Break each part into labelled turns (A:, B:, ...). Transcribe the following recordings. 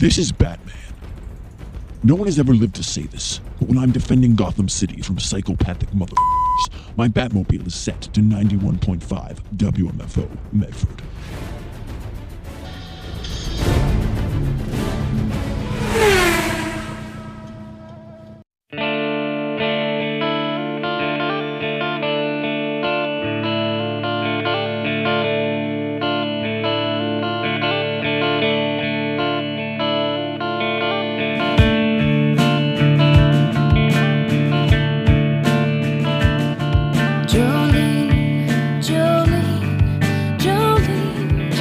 A: This is Batman. No one has ever lived to say this, but when I'm defending Gotham City from psychopathic motherfuckers, my Batmobile is set to 91.5 WMFO Medford.
B: Jolene, Jolene, Jolene,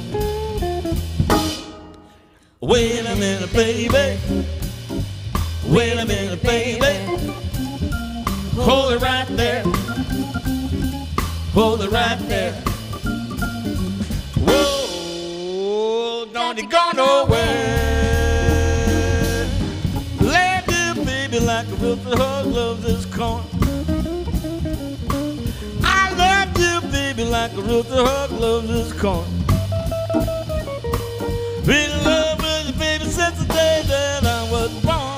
B: Wait a minute, baby. Wait a minute, baby. Hold it right there. Hold it right there. Whoa, don't you go nowhere. Love you, baby, like a rooster hug loves his corn. I love you, baby, like a rooster hug loves his corn. Been in love with you, baby, since the day that I was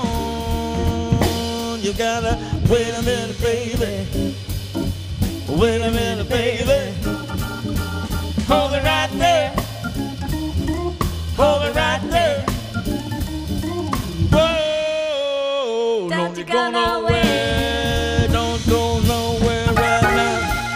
B: born. You gotta wait a minute, baby. Wait a minute, baby. Hold it right there. Hold it right there. Whoa, don't you go nowhere. Don't go nowhere right now.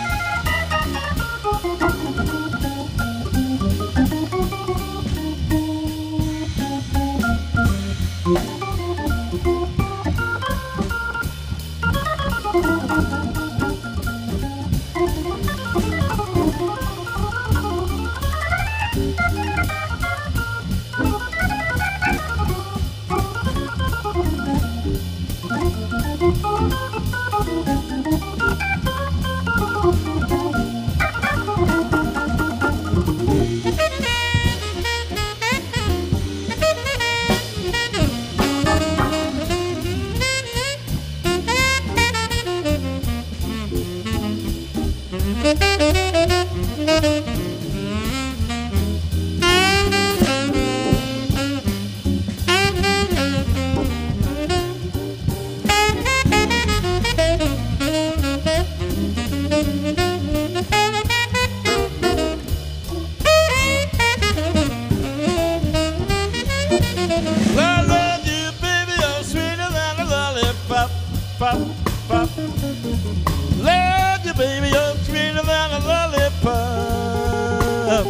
B: Pop, pop. Love you, baby, you're sweeter than a lollipop.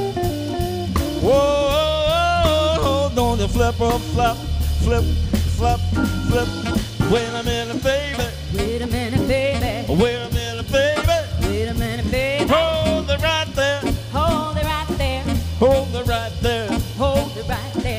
B: Whoa, don't you flip or flop, flip, flop, flip. Wait a minute, baby.
C: Wait a minute, baby.
B: Wait a minute, baby.
C: Wait a minute, baby.
B: Hold it right there.
C: Hold it right there.
B: Hold it right there.
C: Hold it right there.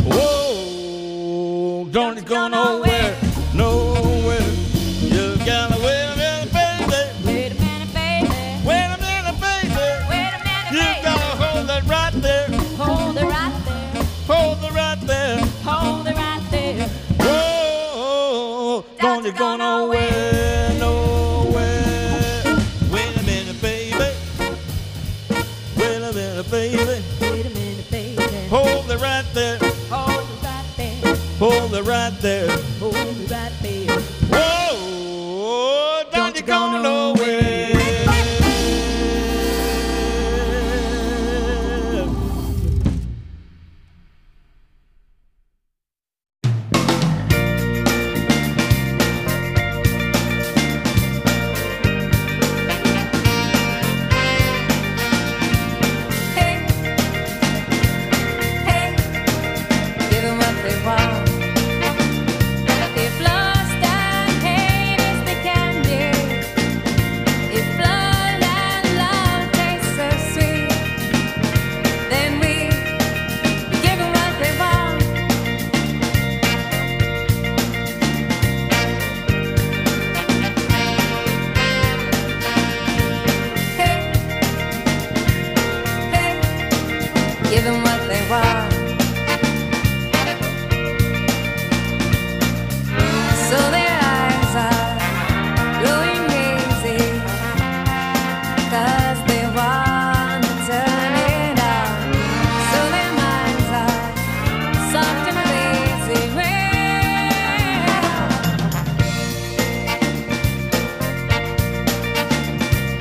B: Whoa, don't you go nowhere, nowhere. You gotta wait a minute, baby.
C: Wait a minute, baby.
B: Wait a minute, baby.
C: Wait a minute,
B: You
C: baby.
B: gotta hold it right there.
C: Hold it right there.
B: Hold it right there.
C: Hold it right there.
B: Whoa, don't you go nowhere, nowhere. Wait a minute, baby. Wait a minute, baby.
C: Wait a minute, baby.
B: Hold it right there.
C: Hold it right there.
B: Hold it right there.
C: Hold it right there.
B: Whoa, don't you go nowhere.
C: Hey, hey, give them what they want. If lust and hate is the candy, if blood and love taste so sweet, then we give them what they want. Hey, hey, give them what they want. So their eyes are glowing hazy, 'cause they wanna turn it on. So their minds are soft and lazy.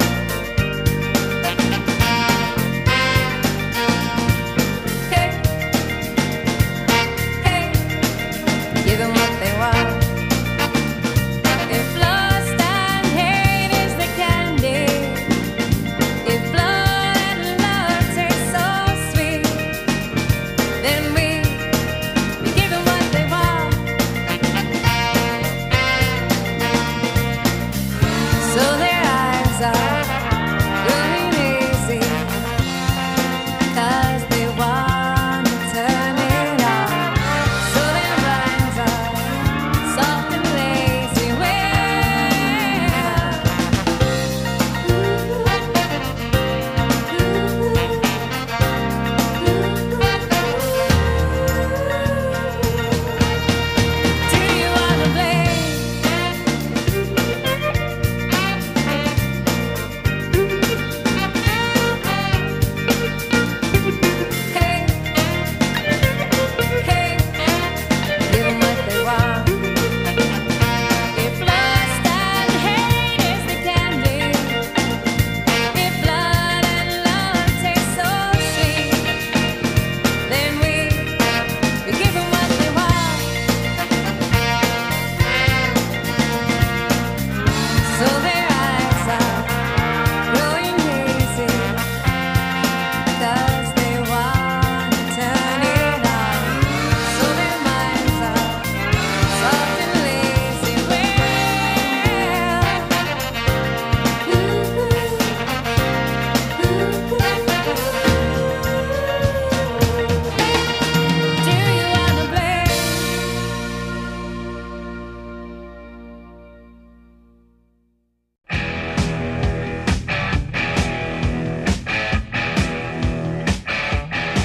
C: Hey,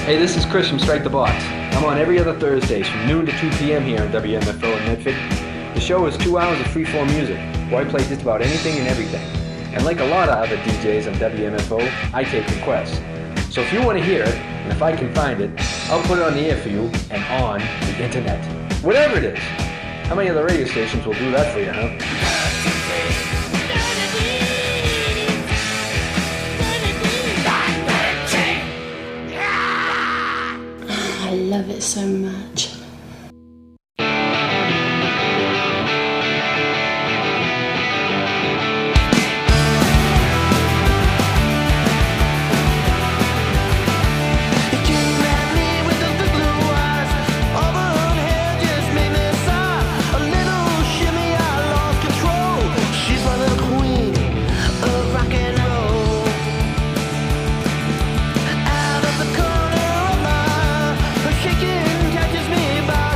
D: Hey, this is Chris from Strike the Box. I'm on every other Thursdays from noon to 2 p.m. here on WMFO in Medford. The show is 2 hours of free-form music, where I play just about anything and everything. And like a lot of other DJs on WMFO, I take requests. So if you want to hear it, and if I can find it, I'll put it on the air for you and on the internet. Whatever it is. How many other radio stations will do that for you, huh?
E: I love it so much.
B: Catches me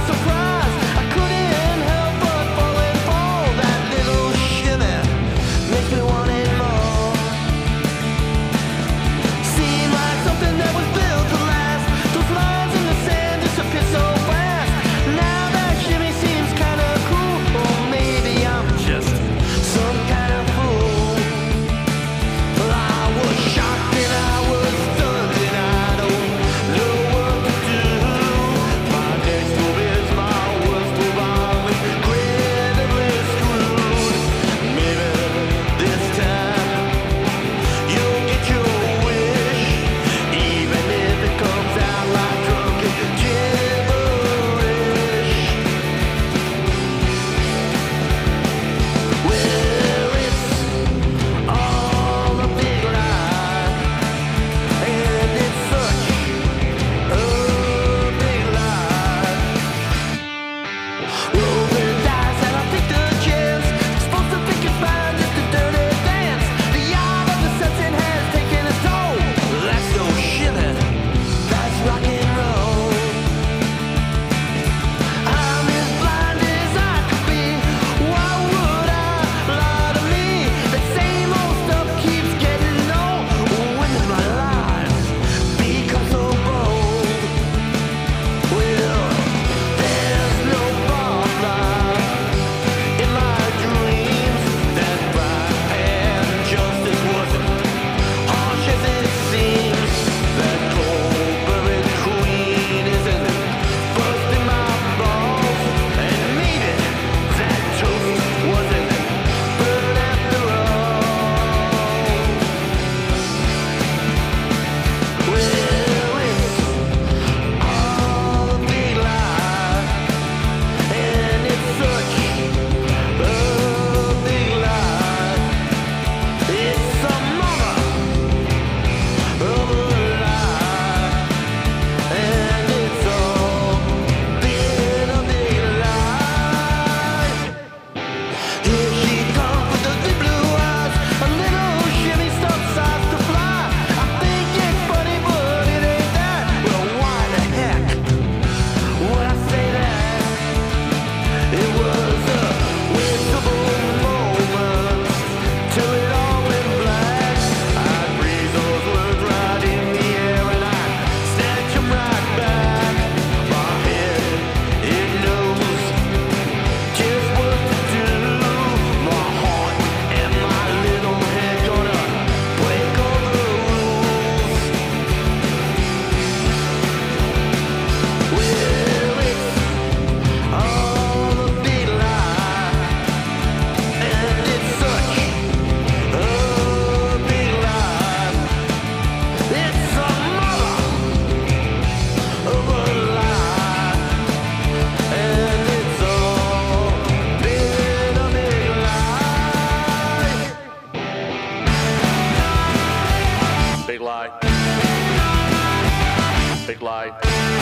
F: Big lie.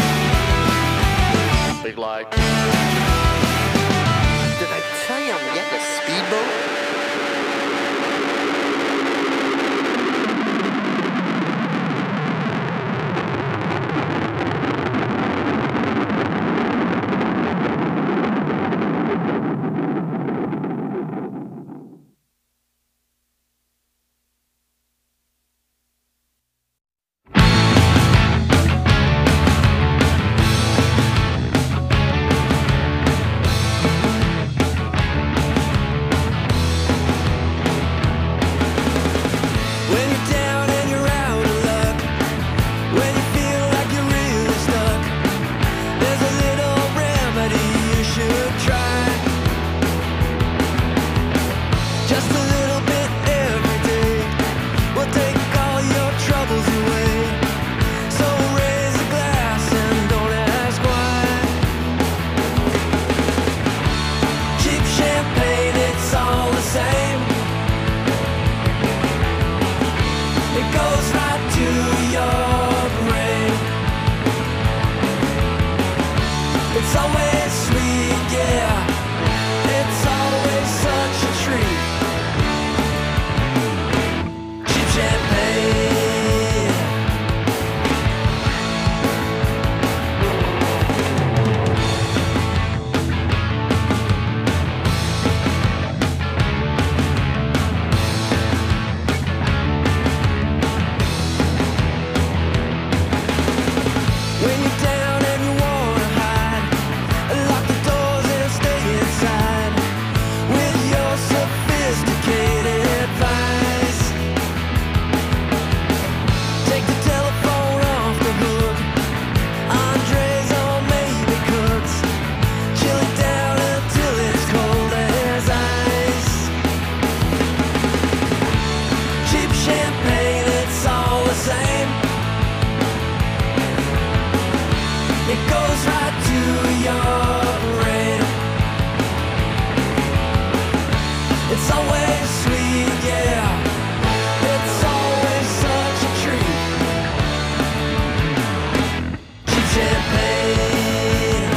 F: Big lie.
G: Did I tell you I'm getting a speedboat?
B: goes right to your brain. It's always sweet, yeah. It's always such a treat. Cheap champagne.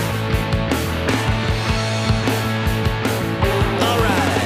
B: All right.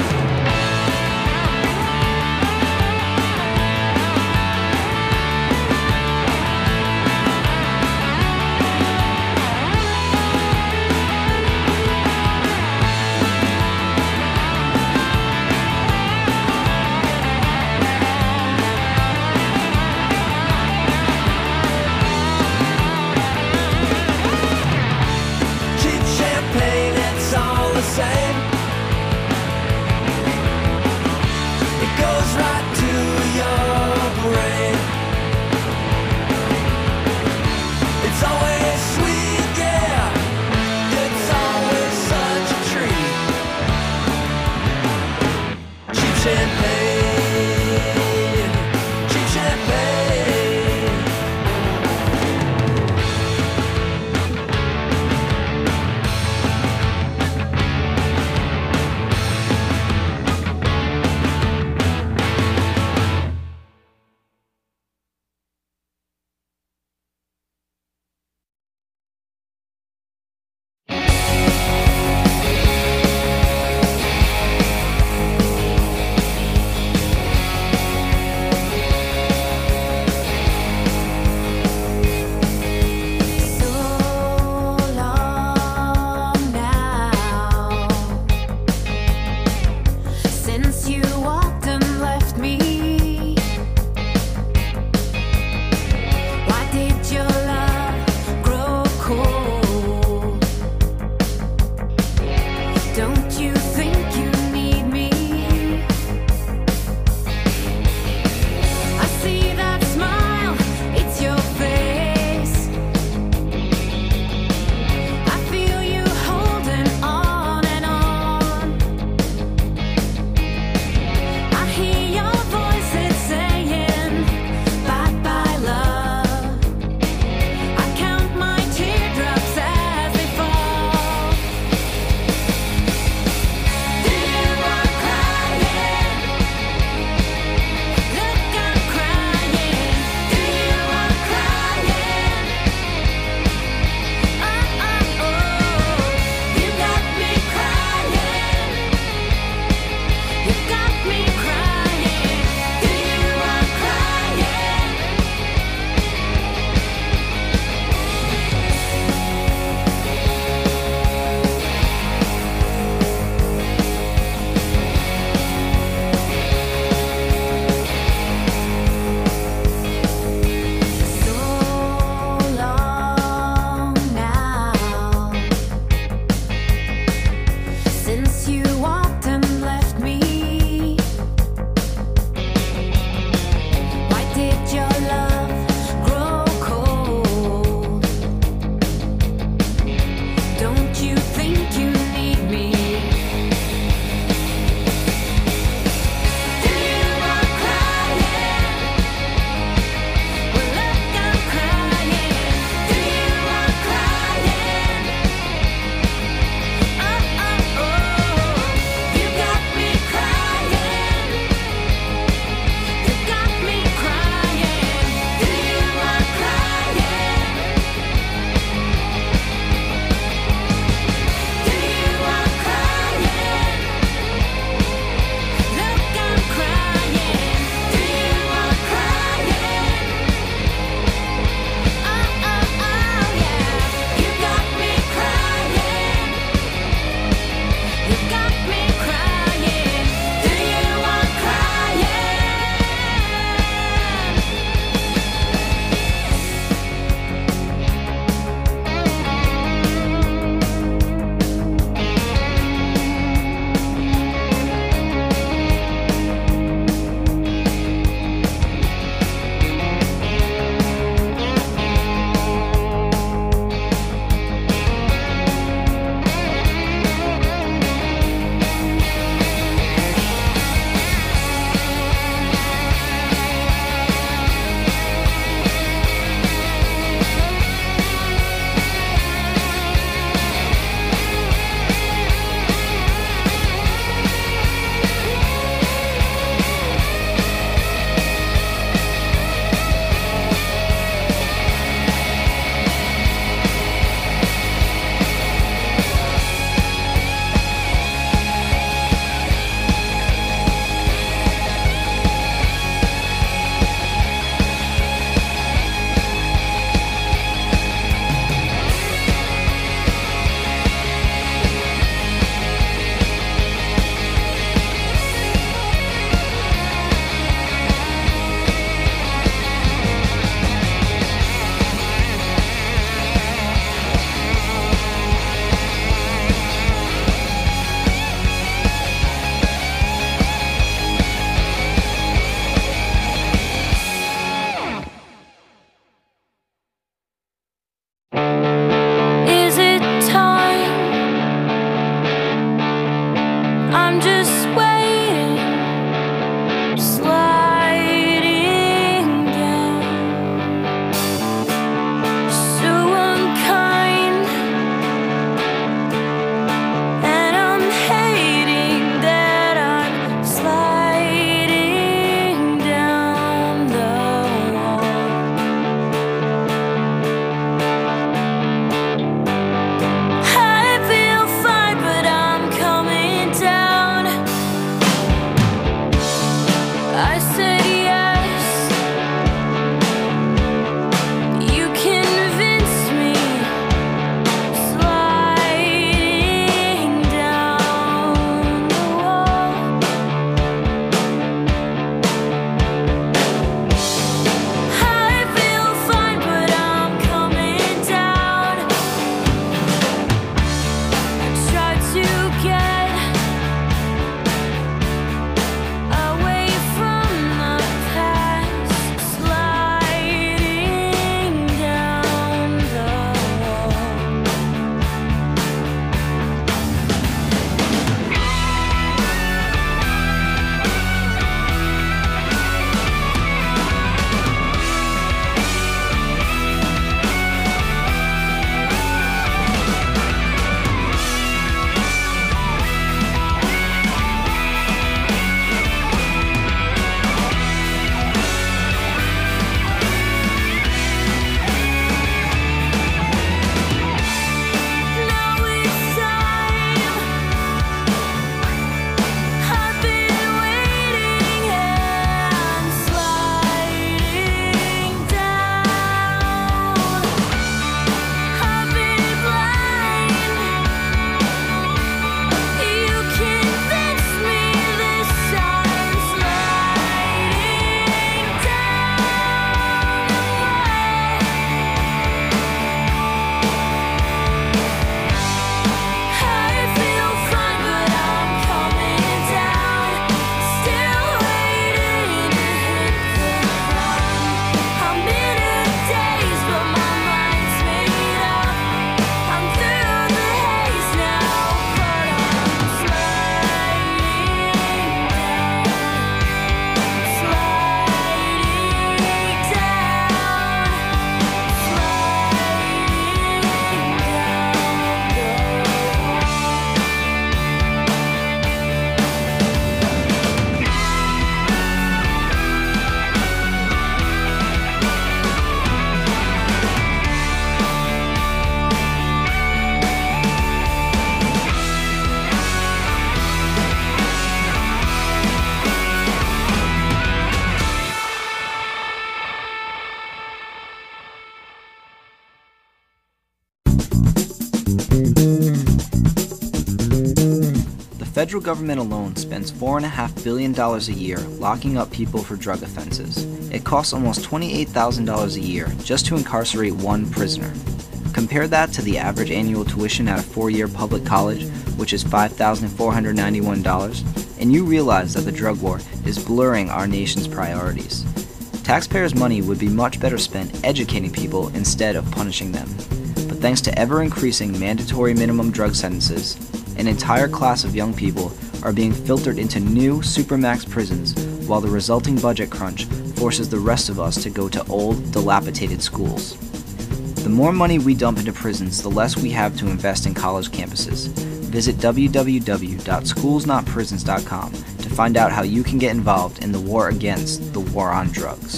H: federal government alone spends $4.5 billion a year locking up people for drug offenses. It costs almost $28,000 a year just to incarcerate one prisoner. Compare that to the average annual tuition at a 4-year public college, which is $5,491, and you realize that the drug war is blurring our nation's priorities. Taxpayers' money would be much better spent educating people instead of punishing them. But thanks to ever-increasing mandatory minimum drug sentences, an entire class of young people are being filtered into new supermax prisons, while the resulting budget crunch forces the rest of us to go to old, dilapidated schools. The more money we dump into prisons, the less we have to invest in college campuses. Visit www.schoolsnotprisons.com to find out how you can get involved in the war against the war on drugs.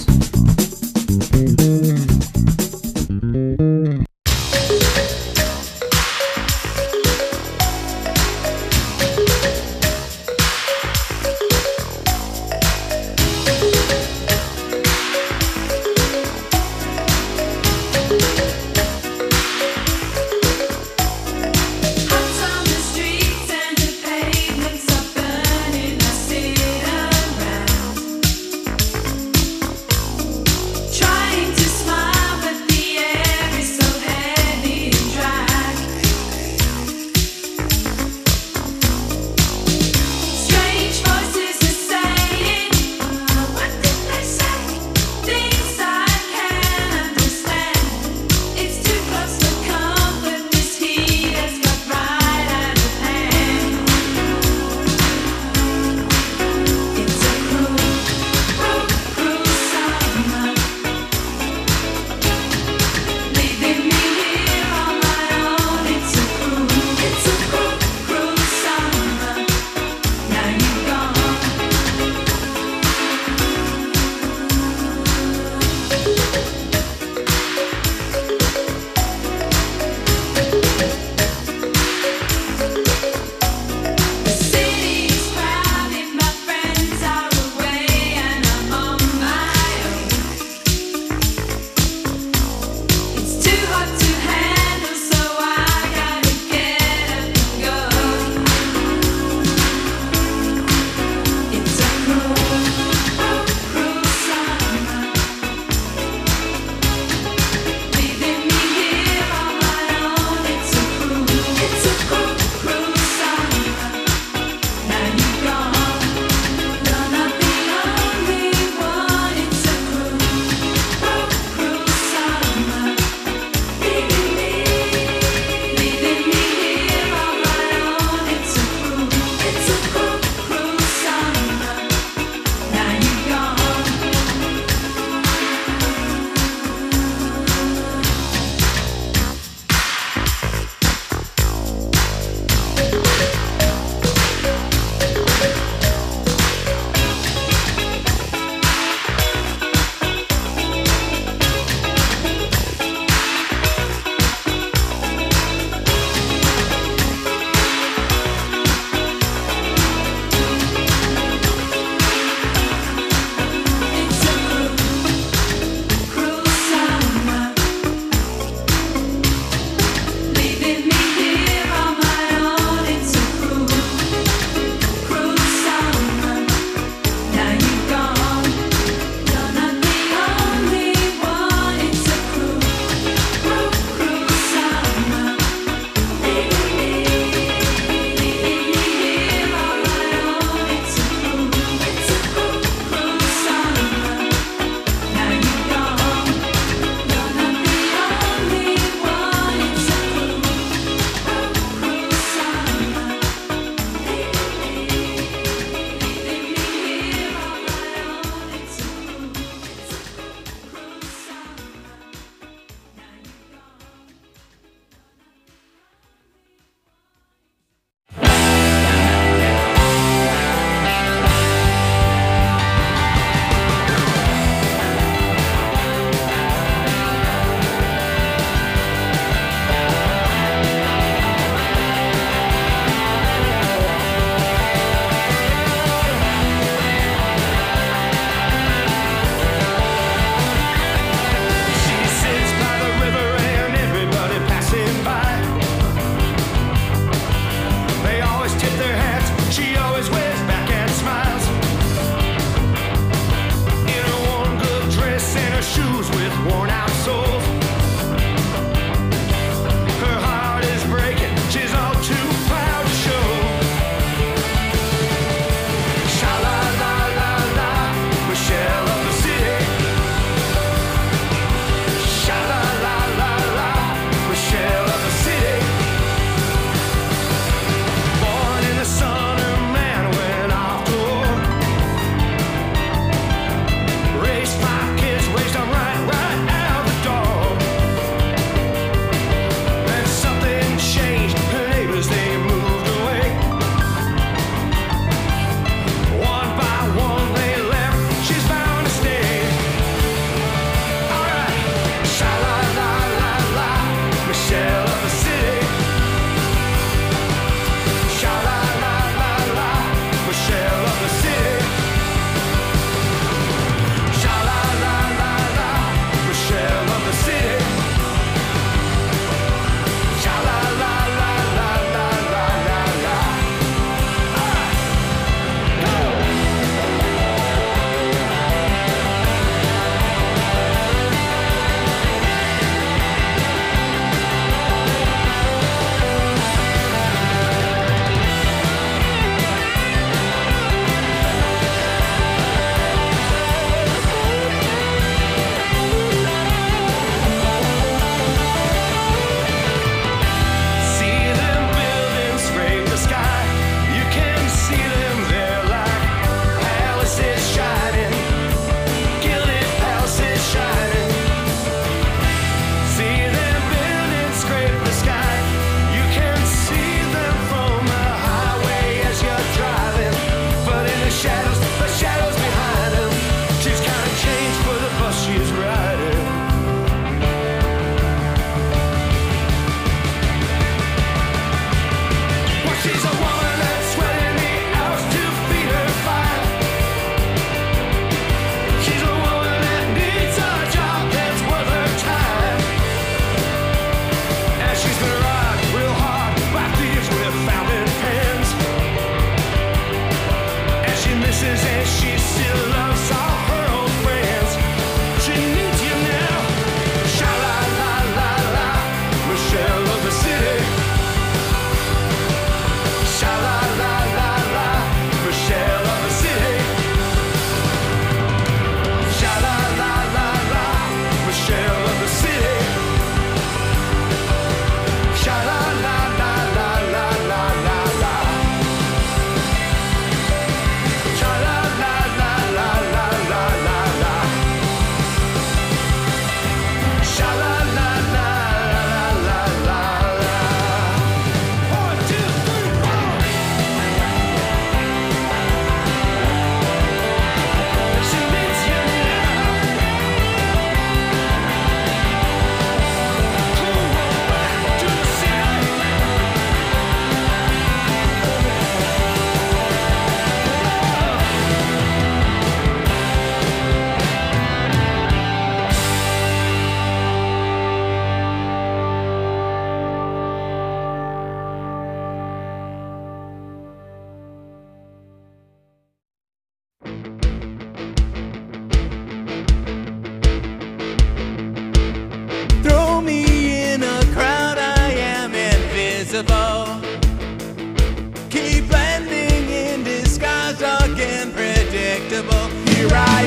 B: unpredictable. Keep blending in disguise, again predictable. Here I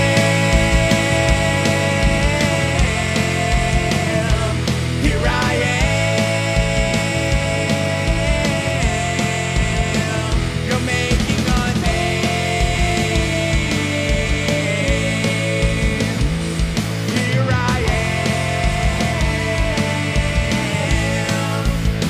B: am. Here I am. You're making a name. Here I am.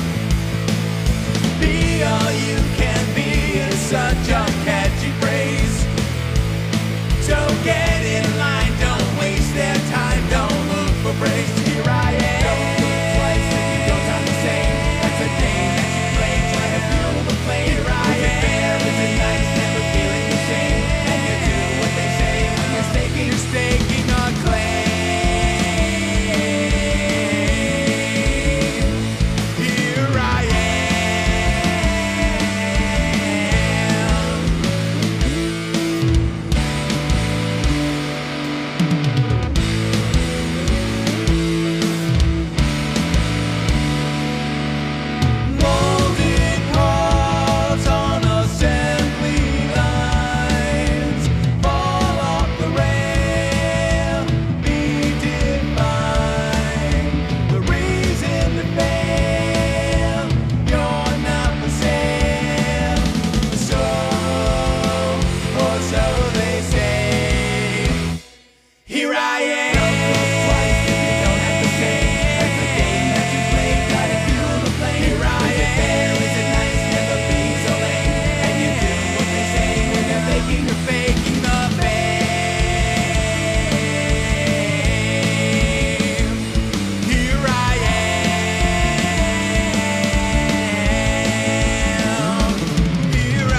B: Be all you can be is such a catchy phrase. So get in line, don't waste their time, don't look for praise. Here I am. Don't look twice if you don't sound the same. That's a game that you play, try to feel the flame. Here I am. Fair, is it nice, never feeling the shame. And you do what they say when you're staking a claim. Here I am. Molded parts on assembly lines fall off the rail, be defined. The reason to fail, you're not for sale. So, or so they say. Here I am. Twice if you don't have to say. That's the game that you play. Try to feel the flame. Here I am. Fair, is it nice? Never be so lame. And you do what they say when you're faking the fame. Here I am. Here I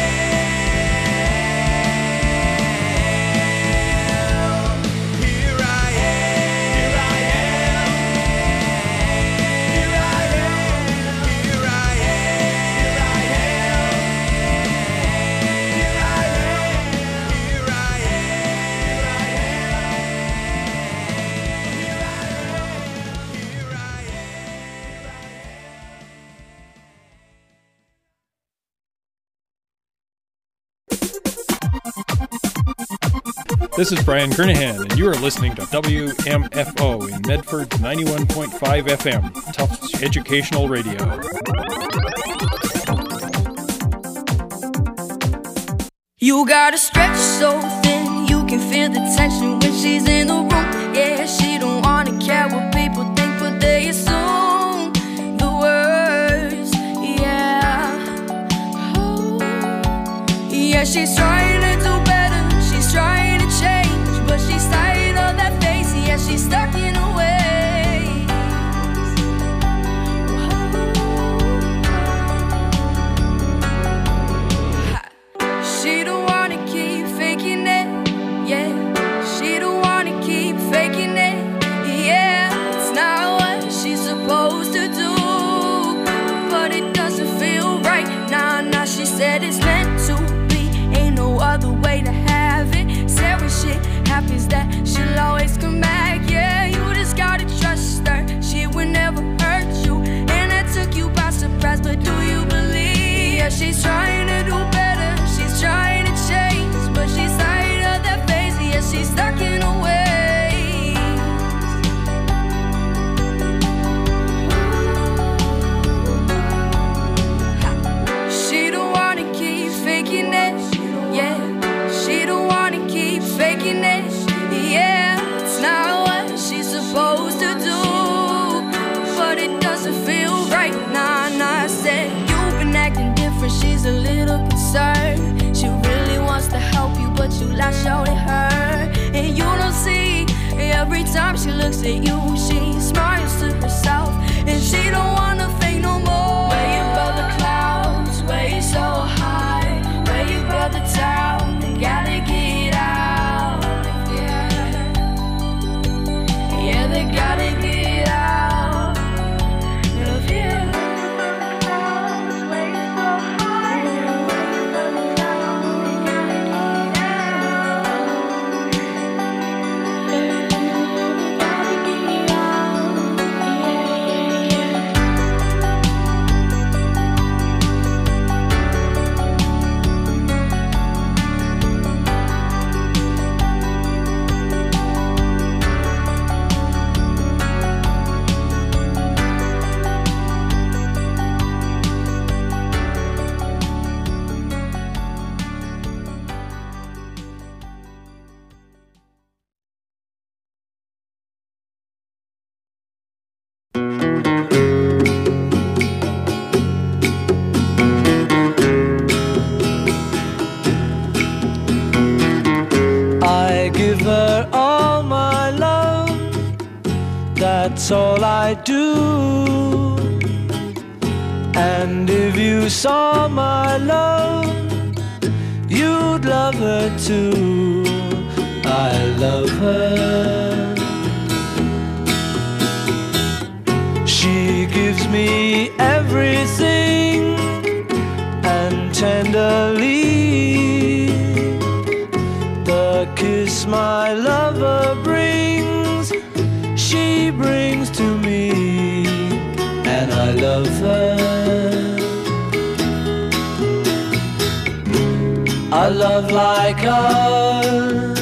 B: am. Here I
I: This is Brian Kernahan, and you are listening to WMFO in Medford 91.5 FM, Tufts Educational Radio.
C: You gotta stretch so thin, you can feel the tension when she's in the room. Yeah, she don't wanna care what people think, but they assume the worst. Yeah, oh. Yeah, she's trying to do better, she's trying to change, but she's tired of that face. Yeah, she's stuck in her ways. She don't wanna keep faking it, yeah. She don't wanna keep faking it, yeah. It's not what she's supposed to do, but it doesn't feel right. Nah, nah, she said it's meant to be, ain't no other way to have it. Said when shit happens that she'll always come back, yeah. You just gotta trust her, she would never hurt you, and that took you by surprise, but do you believe? Yeah, she's trying to do better, she's trying to change, but she's tired of that phase. Yeah, she's stuck in her ways. She don't wanna keep faking it, yeah. She don't wanna keep faking it, yeah. It's not what she's supposed to do, but it doesn't feel right. Nah, nah, I said you've been acting different, she's a little concerned. She really wants to help you, but you lash out at her, and you don't see. Every time she looks at you, she smiles to herself, and she don't wanna fake no more. Where you above the clouds, where you so high, where you above the town, they gotta get out. Yeah, they gotta get out of here. Where you so high, where you above the town, they gotta get out.
B: that's all I do. And if you saw my love, you'd love her too. I love her. She gives me everything, and tenderly the kiss my lover brings, she brings to me, and I love her. A love like ours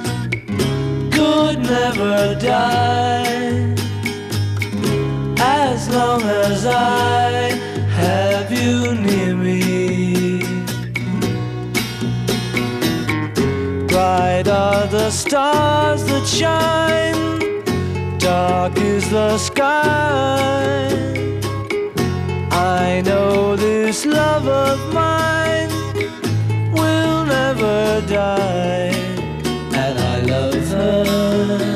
B: could never die, as long as I have you near me. Bright are the stars that shine, dark is the sky. I know this love of mine will never die, and I love her.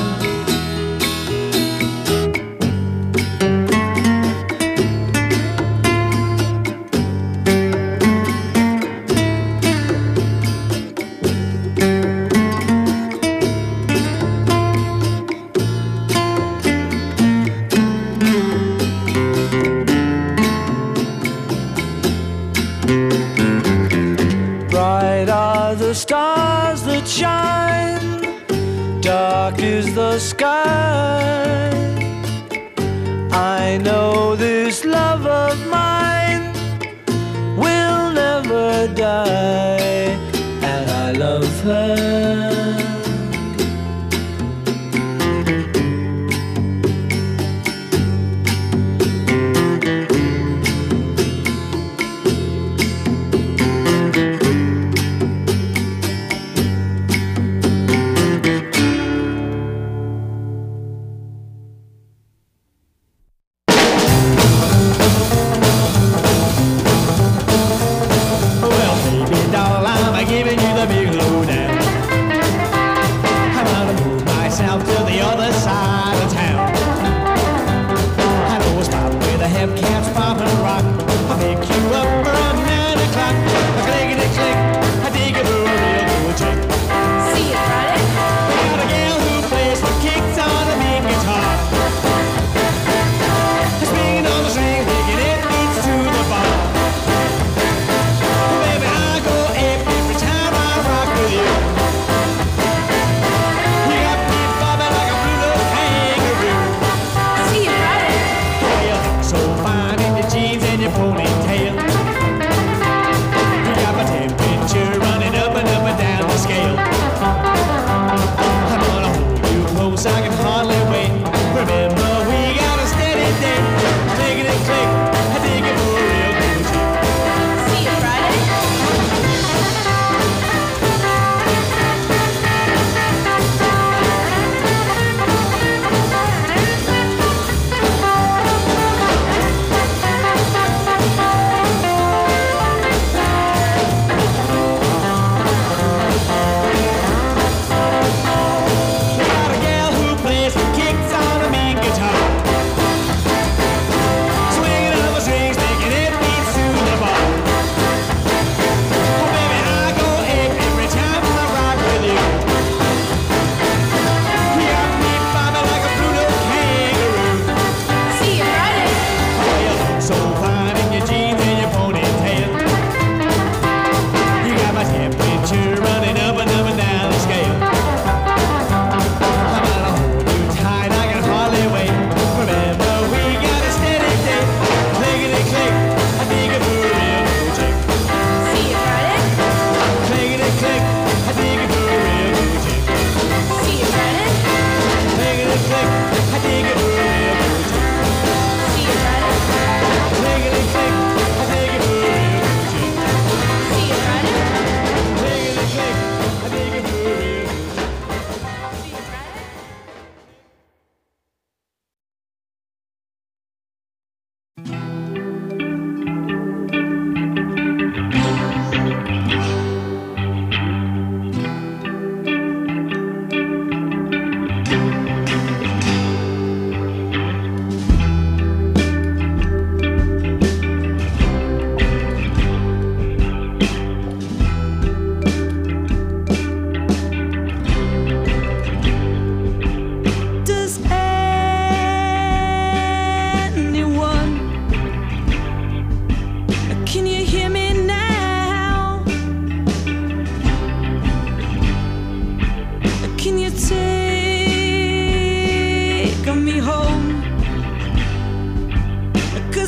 B: The stars that shine, dark is the sky. I know this love of mine will never die, and I love her. Giving you the big lowdown.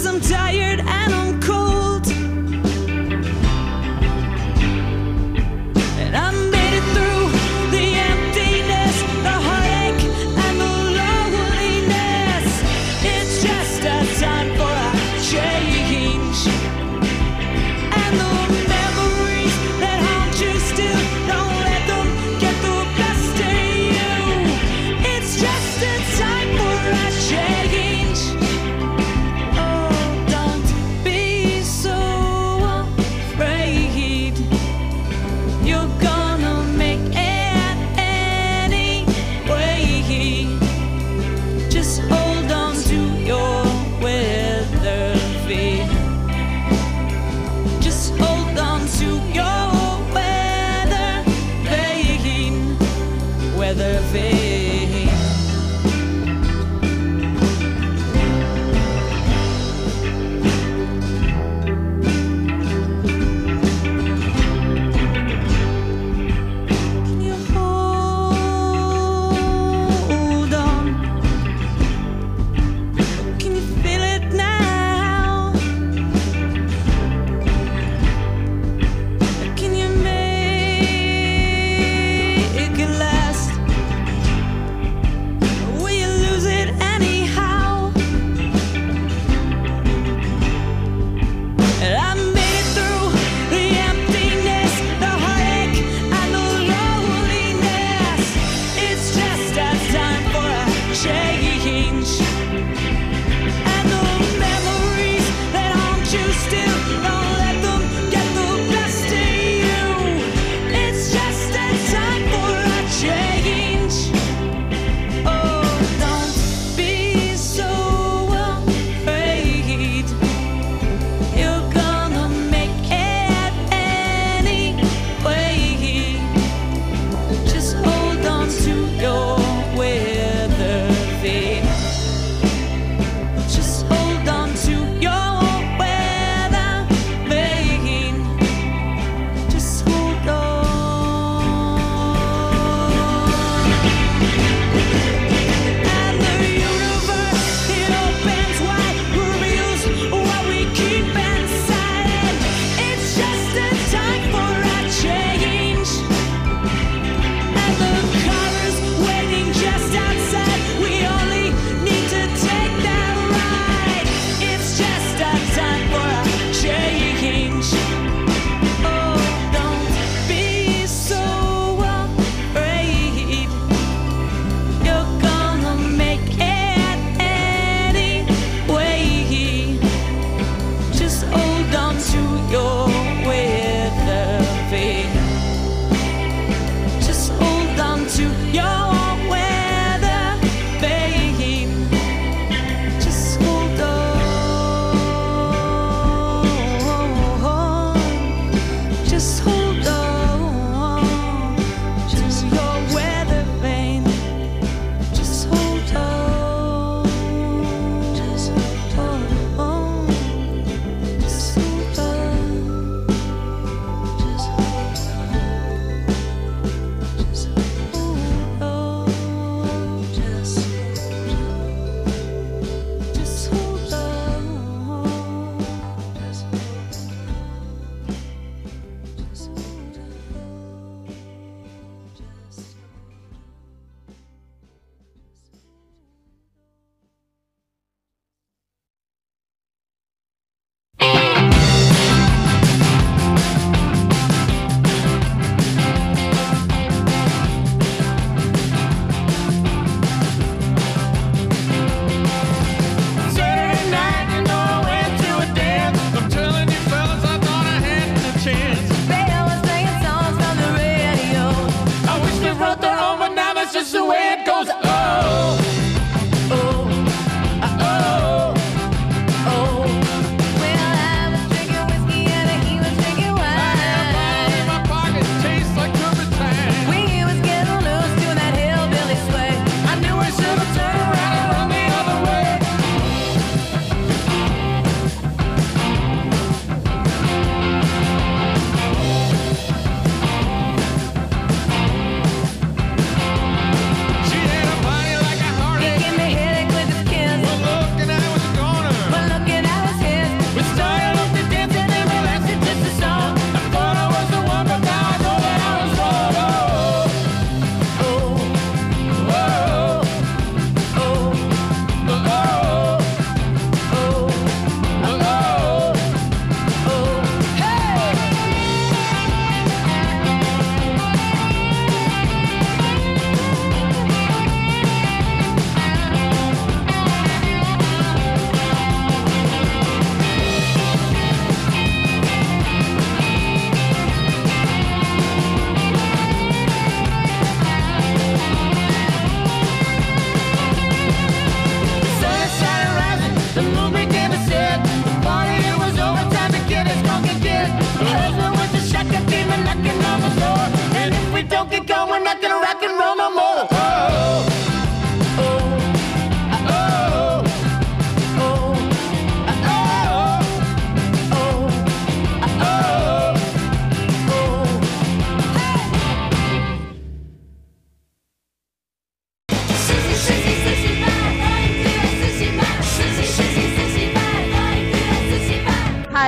J: 'cause I'm tired and I'm cold. And I made it through the emptiness, the heartache, and the loneliness. It's just a time for a change. And the memories that haunt you still, don't let them get the best of you. It's just a time for a change. Oh, don't be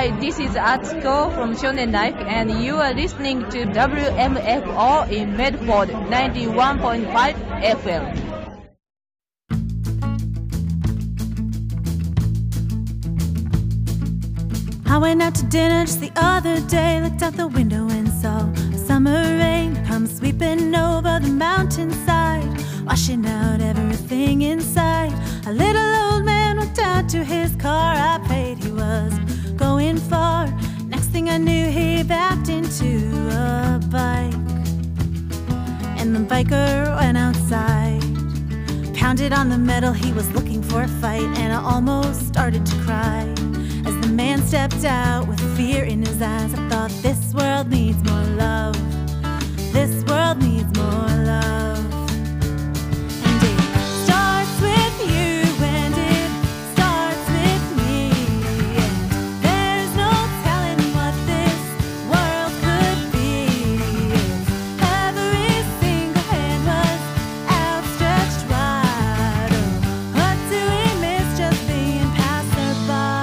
K: Hi, this is Atsuko from Shonen Life, and you are listening to WMFO in Medford 91.5 FM.
L: I went out to dinner just the other day, looked out the window and saw summer rain come sweeping over the mountainside, washing out everything inside. A little old man went out to his car. I prayed he was going far. Next thing I knew, he backed into a bike, and the biker went outside, pounded on the metal. He was looking for a fight, and I almost started to cry as the man stepped out with fear in his eyes. I thought, this world needs more love. This world needs more love.